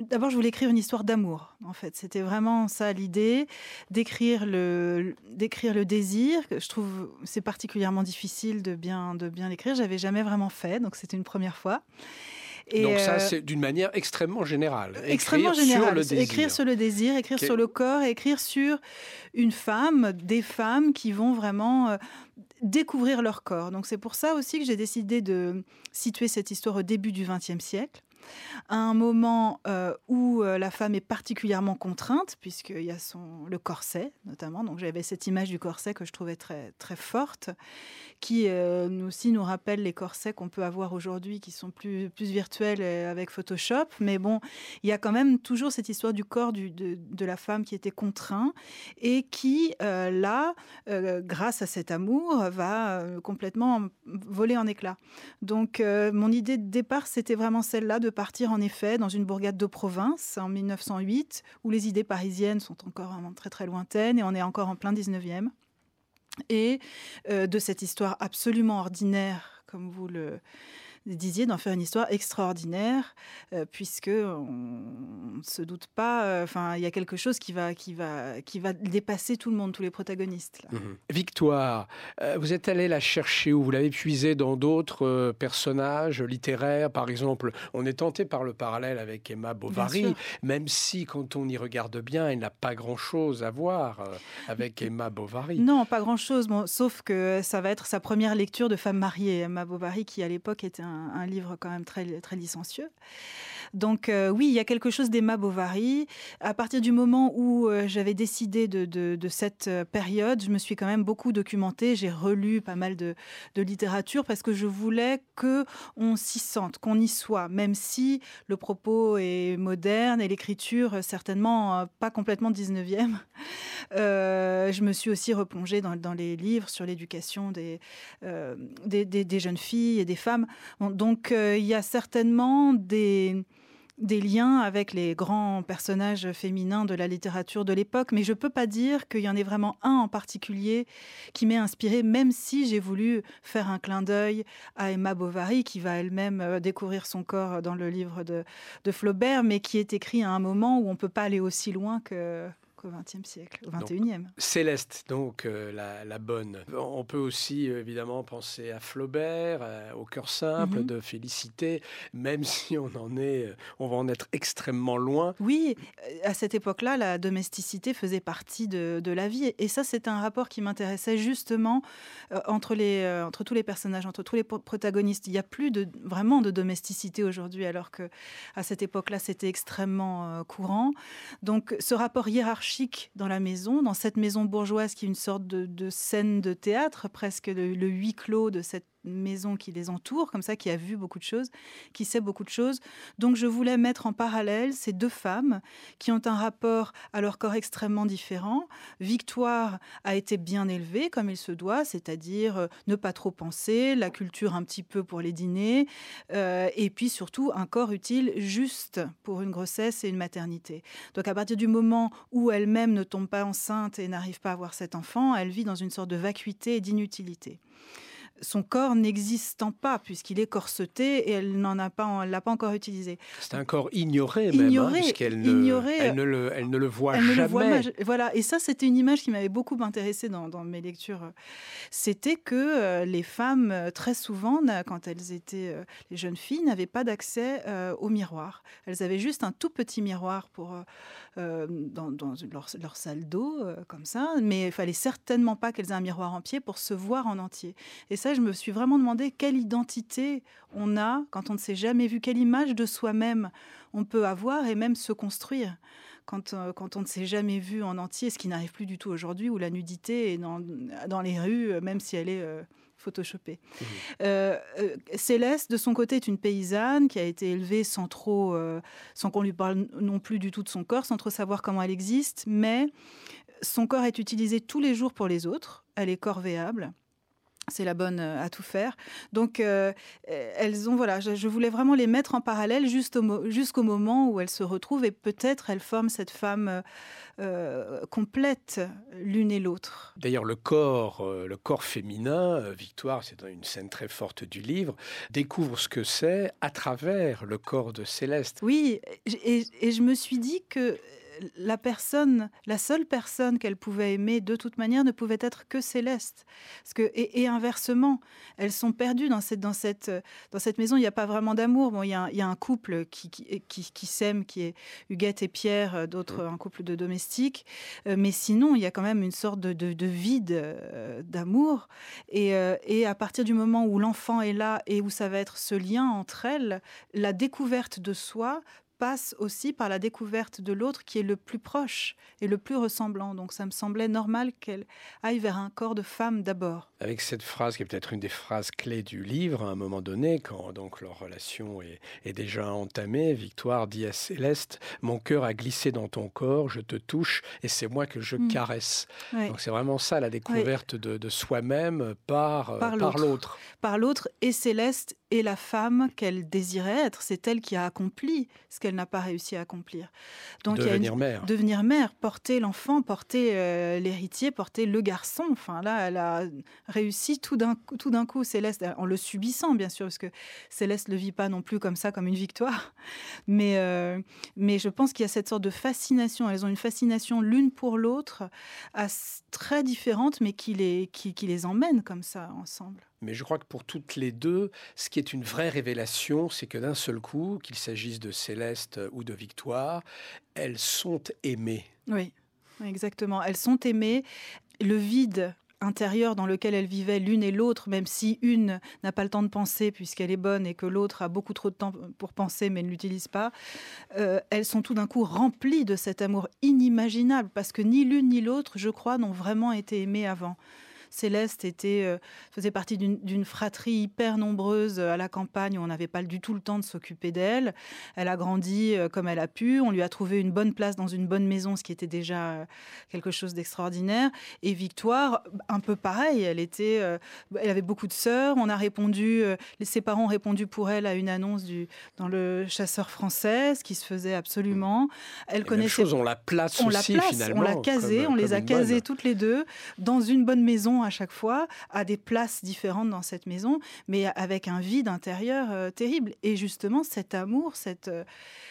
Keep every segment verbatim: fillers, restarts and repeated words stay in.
d'abord, je voulais écrire une histoire d'amour, en fait. C'était vraiment ça l'idée, d'écrire le, d'écrire le désir. Je trouve que c'est particulièrement difficile de bien, de bien l'écrire. J'avais jamais vraiment fait, donc c'était une première fois. Et donc ça, euh, c'est d'une manière extrêmement générale. Extrêmement écrire générale. Sur le désir. Écrire sur le désir, écrire Qu'est... sur le corps, écrire sur une femme, des femmes qui vont vraiment euh, découvrir leur corps. Donc c'est pour ça aussi que j'ai décidé de situer cette histoire au début du vingtième siècle. À un moment euh, où euh, la femme est particulièrement contrainte, puisqu'il y a son, le corset, notamment. Donc j'avais cette image du corset que je trouvais très, très forte, qui euh, nous aussi nous rappelle les corsets qu'on peut avoir aujourd'hui, qui sont plus, plus virtuels avec Photoshop. Mais bon, il y a quand même toujours cette histoire du corps du, de, de la femme qui était contraint et qui, euh, là, euh, grâce à cet amour, va euh, complètement voler en éclats. Donc euh, mon idée de départ, c'était vraiment celle-là, de partir en effet dans une bourgade de province en mille neuf cent huit, où les idées parisiennes sont encore vraiment très très lointaines et on est encore en plein dix-neuvième. Et euh, de cette histoire absolument ordinaire, comme vous le disiez, d'en faire une histoire extraordinaire, euh, puisque on ne se doute pas, enfin, euh, il y a quelque chose qui va, qui, va, qui va dépasser tout le monde, tous les protagonistes. Là. Mmh. Victoire, euh, vous êtes allée la chercher ou vous l'avez puisée dans d'autres euh, personnages littéraires, par exemple. On est tenté par le parallèle avec Emma Bovary, même si, quand on y regarde bien, elle n'a pas grand-chose à voir euh, avec Emma Bovary. Non, pas grand-chose, bon, sauf que ça va être sa première lecture de femme mariée, Emma Bovary, qui à l'époque était un Un, un livre quand même très, très licencieux. Donc euh, oui, il y a quelque chose d'Emma Bovary. À partir du moment où euh, j'avais décidé de, de, de cette période, je me suis quand même beaucoup documentée. J'ai relu pas mal de, de littérature parce que je voulais qu'on s'y sente, qu'on y soit, même si le propos est moderne et l'écriture certainement pas complètement dix-neuvième. Euh, je me suis aussi replongée dans, dans les livres sur l'éducation des, euh, des, des, des jeunes filles et des femmes. Bon, donc euh, il y a certainement des... des liens avec les grands personnages féminins de la littérature de l'époque, mais je ne peux pas dire qu'il y en ait vraiment un en particulier qui m'ait inspiré, même si j'ai voulu faire un clin d'œil à Emma Bovary, qui va elle-même découvrir son corps dans le livre de, de Flaubert, mais qui est écrit à un moment où on ne peut pas aller aussi loin que... au vingtième siècle, au vingt et unième. Donc, Céleste, donc euh, la, la bonne. On peut aussi euh, évidemment penser à Flaubert, euh, au cœur simple mm-hmm. de Félicité, même si on en est, euh, on va en être extrêmement loin. Oui, à cette époque-là, la domesticité faisait partie de, de la vie, et ça, c'est un rapport qui m'intéressait justement euh, entre les, euh, entre tous les personnages, entre tous les protagonistes. Il n'y a plus de, vraiment de domesticité aujourd'hui, alors que à cette époque-là, c'était extrêmement euh, courant. Donc, ce rapport hiérarchique dans la maison, dans cette maison bourgeoise qui est une sorte de, de scène de théâtre, presque le, le huis clos de cette maison qui les entoure, comme ça, qui a vu beaucoup de choses, qui sait beaucoup de choses. Donc je voulais mettre en parallèle ces deux femmes qui ont un rapport à leur corps extrêmement différent. Victoire a été bien élevée, comme il se doit, c'est-à-dire euh, ne pas trop penser, la culture un petit peu pour les dîners, euh, et puis surtout un corps utile juste pour une grossesse et une maternité. Donc à partir du moment où elle-même ne tombe pas enceinte et n'arrive pas à avoir cet enfant, elle vit dans une sorte de vacuité et d'inutilité. Son corps n'existant pas, puisqu'il est corseté et elle n'en a pas, elle l'a pas encore utilisé. C'est un corps ignoré même, ignoré, hein, puisqu'elle ne, ignoré, elle ne, le, elle ne le voit elle jamais. Ne le voit, voilà, et ça, c'était une image qui m'avait beaucoup intéressée dans, dans mes lectures. C'était que euh, les femmes, très souvent, quand elles étaient euh, les jeunes filles, n'avaient pas d'accès euh, au miroir. Elles avaient juste un tout petit miroir pour, euh, dans, dans leur, leur salle d'eau, euh, comme ça, mais il fallait certainement pas qu'elles aient un miroir en pied pour se voir en entier. Et ça, je me suis vraiment demandé quelle identité on a quand on ne s'est jamais vu, quelle image de soi-même on peut avoir et même se construire quand, euh, quand on ne s'est jamais vu en entier, ce qui n'arrive plus du tout aujourd'hui, où la nudité est dans, dans les rues, même si elle est euh, photoshopée. Mmh. Euh, euh, Céleste, de son côté, est une paysanne qui a été élevée sans trop, euh, sans qu'on lui parle non plus du tout de son corps, sans trop savoir comment elle existe, mais son corps est utilisé tous les jours pour les autres, elle est corvéable. C'est la bonne euh, à tout faire. Donc, euh, elles ont, voilà, je, je voulais vraiment les mettre en parallèle juste au mo- jusqu'au moment où elles se retrouvent et peut-être elles forment cette femme euh, euh, complète l'une et l'autre. D'ailleurs, le corps, euh, le corps féminin, euh, Victoire, c'est dans une scène très forte du livre, découvre ce que c'est à travers le corps de Céleste. Oui, et, et je me suis dit que la personne, la seule personne qu'elle pouvait aimer de toute manière ne pouvait être que Céleste. Parce que, et, et inversement, elles sont perdues dans cette, dans cette, dans cette maison. Il n'y a pas vraiment d'amour. Bon, il y a, il y a un couple qui, qui, qui, qui s'aime, qui est Huguette et Pierre, d'autres, un couple de domestiques. Euh, mais sinon, il y a quand même une sorte de, de, de vide euh, d'amour. Et, euh, et à partir du moment où l'enfant est là et où ça va être ce lien entre elles, la découverte de soi passe aussi par la découverte de l'autre qui est le plus proche et le plus ressemblant. Donc ça me semblait normal qu'elle aille vers un corps de femme d'abord. Avec cette phrase qui est peut-être une des phrases clés du livre, à un moment donné, quand donc leur relation est, est déjà entamée, Victoire dit à Céleste « Mon cœur a glissé dans ton corps, je te touche et c'est moi que je mmh. caresse. Oui. » Donc c'est vraiment ça, la découverte oui. de, de soi-même par, par, l'autre. par l'autre. Par l'autre, et Céleste est la femme qu'elle désirait être. C'est elle qui a accompli ce qu'elle n'a pas réussi à accomplir. Donc, devenir il y a une... mère. Devenir mère, porter l'enfant, porter euh, l'héritier, porter le garçon. Enfin, là, elle a réussi tout d'un coup, tout d'un coup, Céleste, en le subissant, bien sûr, parce que Céleste ne le vit pas non plus comme ça, comme une victoire. Mais, euh, mais je pense qu'il y a cette sorte de fascination. Elles ont une fascination l'une pour l'autre, très différente, mais qui les, qui, qui les emmène comme ça, ensemble. Mais je crois que pour toutes les deux, ce qui est une vraie révélation, c'est que d'un seul coup, qu'il s'agisse de Céleste ou de Victoire, elles sont aimées. Oui, exactement. Elles sont aimées. Le vide intérieur dans lequel elles vivaient l'une et l'autre, même si une n'a pas le temps de penser puisqu'elle est bonne et que l'autre a beaucoup trop de temps pour penser mais ne l'utilise pas, euh, elles sont tout d'un coup remplies de cet amour inimaginable parce que ni l'une ni l'autre, je crois, n'ont vraiment été aimées avant. Céleste était, euh, faisait partie d'une, d'une fratrie hyper nombreuse à la campagne où on n'avait pas du tout le temps de s'occuper d'elle. Elle a grandi euh, comme elle a pu. On lui a trouvé une bonne place dans une bonne maison, ce qui était déjà euh, quelque chose d'extraordinaire. Et Victoire, un peu pareil. Elle, était, euh, elle avait beaucoup de sœurs. On a répondu, euh, ses parents ont répondu pour elle à une annonce du, dans le Chasseur français, ce qui se faisait absolument. Elle Et connaissait. Même chose, on la place on aussi, la place, finalement. On l'a casée, comme, on les a casées bonne. toutes les deux dans une bonne maison à chaque fois, à des places différentes dans cette maison, mais avec un vide intérieur euh, terrible. Et justement, cet amour, cette, euh,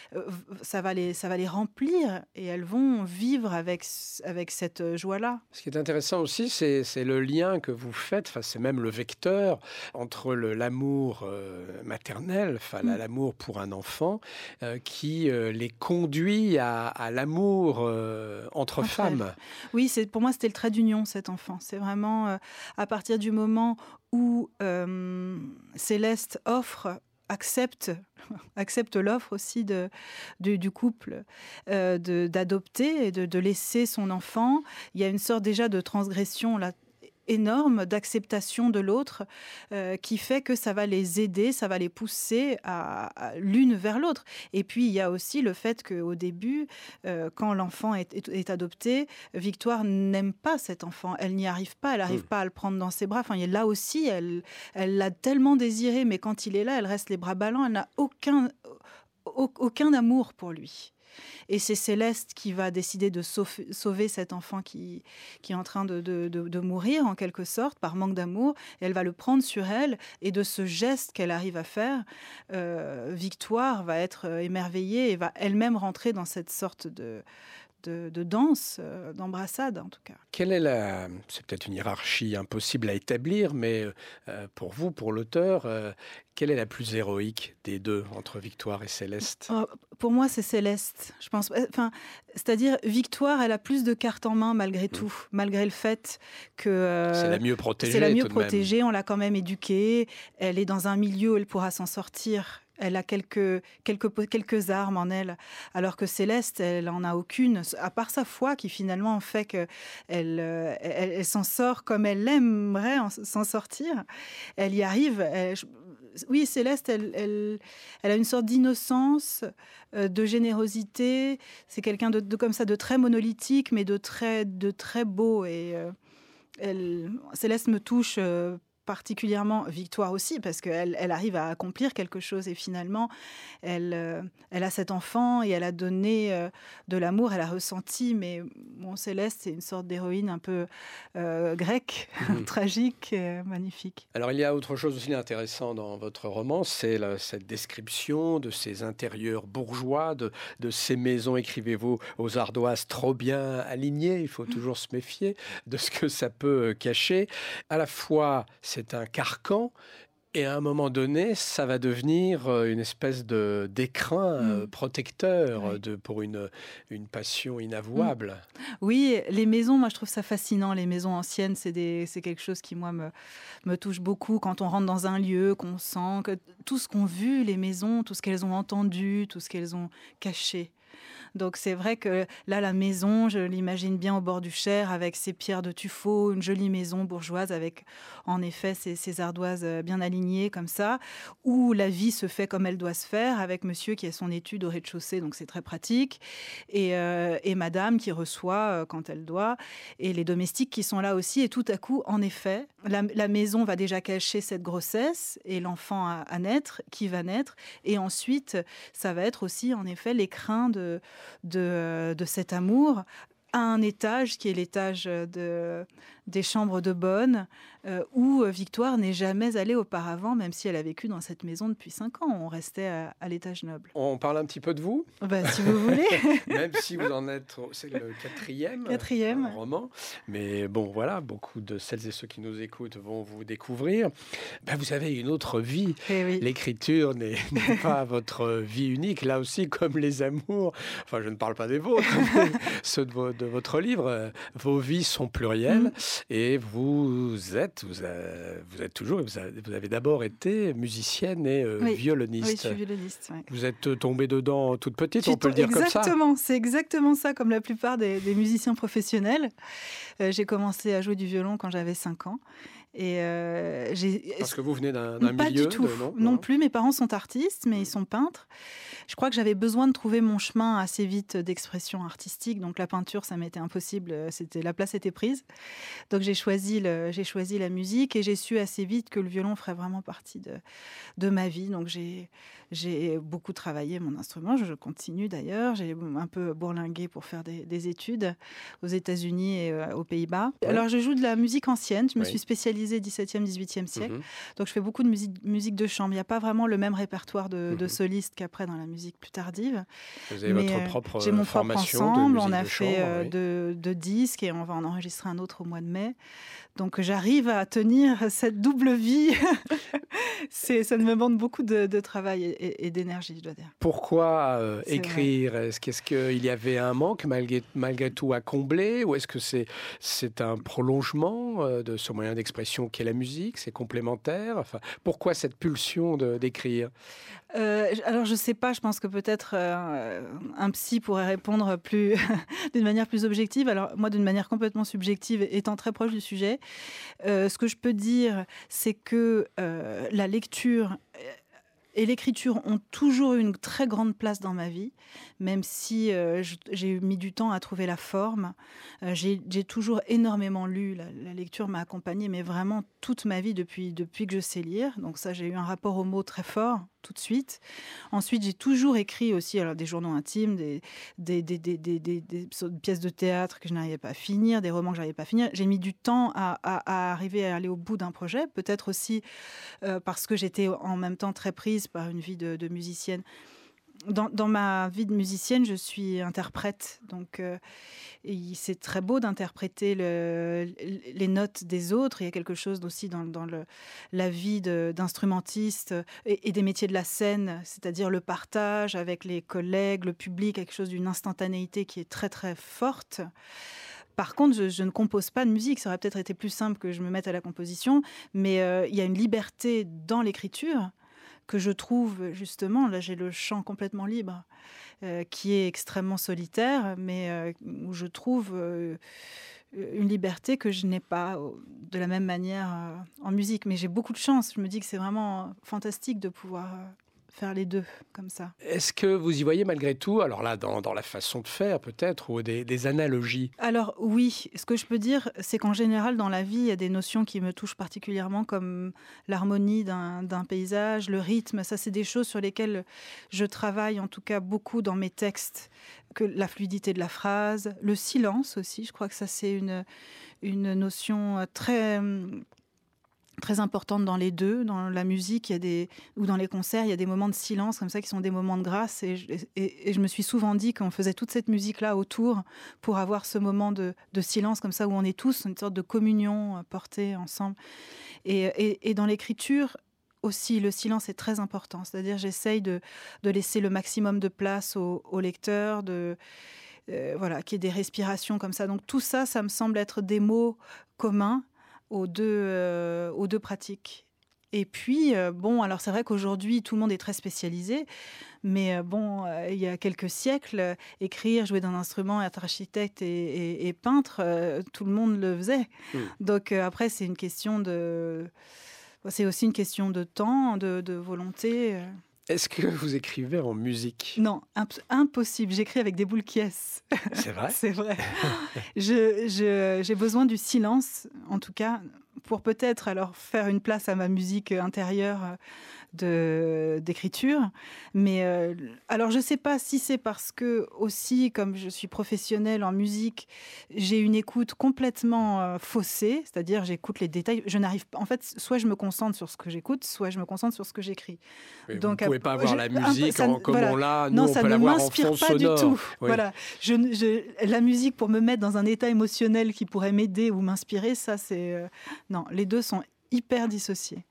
ça, va les, ça va les remplir et elles vont vivre avec, avec cette joie-là. Ce qui est intéressant aussi, c'est, c'est le lien que vous faites, enfin, c'est même le vecteur entre le, l'amour euh, maternel, enfin, mmh. l'amour pour un enfant, euh, qui euh, les conduit à, à l'amour euh, entre, entre femmes. Elles. Oui, c'est, pour moi, c'était le trait d'union, cet enfant. C'est vraiment euh, à partir du moment où euh, Céleste offre, accepte, accepte l'offre aussi de, de, du couple euh, de, d'adopter et de, de laisser son enfant. Il y a une sorte déjà de transgression là, énorme d'acceptation de l'autre euh, qui fait que ça va les aider, ça va les pousser à, à l'une vers l'autre. Et puis, il y a aussi le fait qu'au début, euh, quand l'enfant est, est, est adopté, Victoire n'aime pas cet enfant. Elle n'y arrive pas, elle n'arrive mmh. pas à le prendre dans ses bras. Enfin, là aussi, elle, elle l'a tellement désiré, mais quand il est là, elle reste les bras ballants. Elle n'a aucun, aucun amour pour lui. Et c'est Céleste qui va décider de sauver, sauver cet enfant qui, qui est en train de, de, de, de mourir, en quelque sorte, par manque d'amour. Et elle va le prendre sur elle. Et de ce geste qu'elle arrive à faire, euh, Victoire va être émerveillée et va elle-même rentrer dans cette sorte de... De, de danse, euh, d'embrassade en tout cas. Quelle est la... C'est peut-être une hiérarchie impossible à établir, mais euh, pour vous, pour l'auteur, euh, quelle est la plus héroïque des deux, entre Victoire et Céleste ? Oh, pour moi, c'est Céleste. Je pense. Enfin, c'est-à-dire, Victoire, elle a plus de cartes en main malgré tout, mmh. malgré le fait que... Euh, c'est la mieux protégée. C'est la mieux protégée, on l'a quand même éduquée. Elle est dans un milieu où elle pourra s'en sortir. Elle a quelques, quelques, quelques armes en elle, alors que Céleste, elle n'en a aucune, à part sa foi qui finalement fait qu'elle elle, elle, elle s'en sort comme elle aimerait s'en sortir. Elle y arrive. Elle, oui, Céleste, elle, elle, elle a une sorte d'innocence, euh, de générosité. C'est quelqu'un de, de, comme ça, de très monolithique, mais de très, de très beau. Et euh, elle, Céleste me touche... Euh, particulièrement Victoire aussi, parce qu'elle elle arrive à accomplir quelque chose et finalement, elle, euh, elle a cet enfant et elle a donné euh, de l'amour, elle a ressenti, mais bon, Céleste, c'est une sorte d'héroïne un peu euh, grecque, mmh. tragique, euh, magnifique. Alors, il y a autre chose aussi d'intéressant dans votre roman, c'est la, cette description de ces intérieurs bourgeois, de, de ces maisons, écrivez-vous, aux ardoises trop bien alignées. Il faut toujours se méfier de ce que ça peut cacher. À la fois, c'est un carcan, et à un moment donné, ça va devenir une espèce de, d'écrin mmh. protecteur oui. de, pour une, une passion inavouable. Mmh. Oui, les maisons, moi je trouve ça fascinant. Les maisons anciennes, c'est, des, c'est quelque chose qui, moi, me, me touche beaucoup. Quand on rentre dans un lieu, qu'on sent que tout ce qu'ont vu les maisons, tout ce qu'elles ont entendu, tout ce qu'elles ont caché. Donc c'est vrai que là, la maison, je l'imagine bien au bord du Cher avec ses pierres de tuffeau, une jolie maison bourgeoise avec en effet ces, ces ardoises bien alignées comme ça, où la vie se fait comme elle doit se faire avec monsieur qui a son étude au rez-de-chaussée, donc c'est très pratique, et, euh, et madame qui reçoit quand elle doit, et les domestiques qui sont là aussi. Et tout à coup, en effet, la, la maison va déjà cacher cette grossesse et l'enfant à, à naître, qui va naître, et ensuite, ça va être aussi en effet l'écrin de De, de cet amour à un étage qui est l'étage de, des chambres de bonne, euh, où Victoire n'est jamais allée auparavant, même si elle a vécu dans cette maison depuis cinq ans. On restait à, à l'étage noble. On parle un petit peu de vous, ben, si vous voulez. Même si vous en êtes, c'est le quatrième, quatrième. roman. Mais bon, voilà, beaucoup de celles et ceux qui nous écoutent vont vous découvrir. Ben, vous avez une autre vie. Eh oui. L'écriture n'est, n'est pas votre vie unique. Là aussi, comme les amours, enfin, je ne parle pas des vôtres, mais ceux de, vos, de votre livre, vos vies sont plurielles. Mmh. Et vous êtes, vous, avez, vous êtes toujours, vous avez, vous avez d'abord été musicienne et euh, oui. violoniste. Oui, je suis violoniste. Ouais. Vous êtes tombée dedans toute petite, J'ai on peut le dire comme ça. Exactement, c'est exactement ça, comme la plupart des, des musiciens professionnels. Euh, j'ai commencé à jouer du violon quand j'avais cinq ans. Et euh, j'ai... Parce que vous venez d'un, d'un pas milieu du tout. de, non, non plus. Mes parents sont artistes, mais mmh. ils sont peintres. Je crois que j'avais besoin de trouver mon chemin assez vite d'expression artistique. Donc la peinture, ça m'était impossible. C'était, la place était prise. Donc j'ai choisi, le, j'ai choisi la musique et j'ai su assez vite que le violon ferait vraiment partie de, de ma vie. Donc j'ai, j'ai beaucoup travaillé mon instrument. Je continue d'ailleurs. J'ai un peu bourlingué pour faire des, des études aux États-Unis et euh, aux Pays-Bas. Ouais. Alors je joue de la musique ancienne. Je me oui. suis spécialisée dix-septième, dix-huitième siècle. Mm-hmm. Donc je fais beaucoup de musique, musique de chambre. Il n'y a pas vraiment le même répertoire de, mm-hmm. de solistes qu'après dans la musique plus tardive. Vous avez Mais, votre propre j'ai mon propre ensemble. On a de fait chambre, euh, oui. deux, deux disques et on va en enregistrer un autre au mois de mai. Donc j'arrive à tenir cette double vie. C'est, ça me demande beaucoup de, de travail et, et d'énergie, je dois dire. Pourquoi euh, écrire ? Est-ce, est-ce qu'il y avait un manque malgré, malgré tout à combler ? Ou est-ce que c'est, c'est un prolongement euh, de ce moyen d'expression qu'est la musique ? C'est complémentaire ? Enfin, pourquoi cette pulsion de, d'écrire ? Euh, alors je sais pas, je pense que peut-être euh, un psy pourrait répondre plus d'une manière plus objective. Alors moi, d'une manière complètement subjective, étant très proche du sujet, euh, ce que je peux dire, c'est que euh, la lecture et l'écriture ont toujours eu une très grande place dans ma vie, même si euh, j'ai mis du temps à trouver la forme. Euh, j'ai, j'ai toujours énormément lu. La, la lecture m'a accompagnée, mais vraiment toute ma vie depuis, depuis que je sais lire. Donc ça, j'ai eu un rapport aux mots très fort tout de suite. Ensuite, j'ai toujours écrit aussi alors, des journaux intimes, des, des, des, des, des, des, des pièces de théâtre que je n'arrivais pas à finir, des romans que je n'arrivais pas à finir. J'ai mis du temps à, à, à arriver à aller au bout d'un projet, peut-être aussi euh, parce que j'étais en même temps très prise par une vie de, de musicienne. Dans, dans ma vie de musicienne, je suis interprète, donc euh, et c'est très beau d'interpréter le, les notes des autres. Il y a quelque chose aussi dans, dans le, la vie de, d'instrumentiste et, et des métiers de la scène, c'est-à-dire le partage avec les collègues, le public, quelque chose d'une instantanéité qui est très très forte. Par contre, je, je ne compose pas de musique. Ça aurait peut-être été plus simple que je me mette à la composition, mais euh, il y a une liberté dans l'écriture que je trouve justement, là j'ai le chant complètement libre, euh, qui est extrêmement solitaire, mais euh, où je trouve euh, une liberté que je n'ai pas de la même manière euh, en musique. Mais j'ai beaucoup de chance, je me dis que c'est vraiment fantastique de pouvoir euh, faire les deux comme ça. Est-ce que vous y voyez malgré tout, alors là, dans, dans la façon de faire peut-être, ou des, des analogies? Alors oui, ce que je peux dire, c'est qu'en général, dans la vie, il y a des notions qui me touchent particulièrement, comme l'harmonie d'un, d'un paysage, le rythme. Ça, c'est des choses sur lesquelles je travaille, en tout cas beaucoup dans mes textes, que la fluidité de la phrase, le silence aussi. Je crois que ça, c'est une, une notion très... très importante dans les deux. Dans la musique, il y a des, ou dans les concerts, il y a des moments de silence comme ça qui sont des moments de grâce. Et je, et, et je me suis souvent dit qu'on faisait toute cette musique-là autour pour avoir ce moment de, de silence comme ça où on est tous une sorte de communion portée ensemble. Et, et, et dans l'écriture aussi, le silence est très important. C'est-à-dire, j'essaye de, de laisser le maximum de place au, au lecteur, de euh, voilà, qu'il y ait des respirations comme ça. Donc tout ça, ça me semble être des mots communs aux deux, euh, aux deux pratiques. Et puis, euh, bon, alors c'est vrai qu'aujourd'hui, tout le monde est très spécialisé, mais euh, bon, euh, il y a quelques siècles, euh, écrire, jouer d'un instrument, être architecte et, et, et peintre, euh, tout le monde le faisait. Mmh. Donc euh, après, c'est une question de... C'est aussi une question de temps, de, de volonté. euh. Est-ce que vous écrivez en musique? Non, imp- impossible. J'écris avec des boules qui est. C'est vrai? C'est vrai. je, je, j'ai besoin du silence, en tout cas, pour peut-être alors faire une place à ma musique intérieure de, d'écriture. Mais euh, alors, je ne sais pas si c'est parce que, aussi, comme je suis professionnelle en musique, j'ai une écoute complètement euh, faussée, c'est-à-dire j'écoute les détails. Je n'arrive pas. En fait, soit je me concentre sur ce que j'écoute, soit je me concentre sur ce que j'écris. Oui, Donc, vous ne pouvez pas avoir je, la musique ça, en, comme voilà. on l'a, nous, non, on ça peut ne l'avoir m'inspire en fond pas sonore. du tout. Oui. Voilà. Je, je, la musique pour me mettre dans un état émotionnel qui pourrait m'aider ou m'inspirer, ça, c'est... Euh, non, les deux sont hyper dissociés.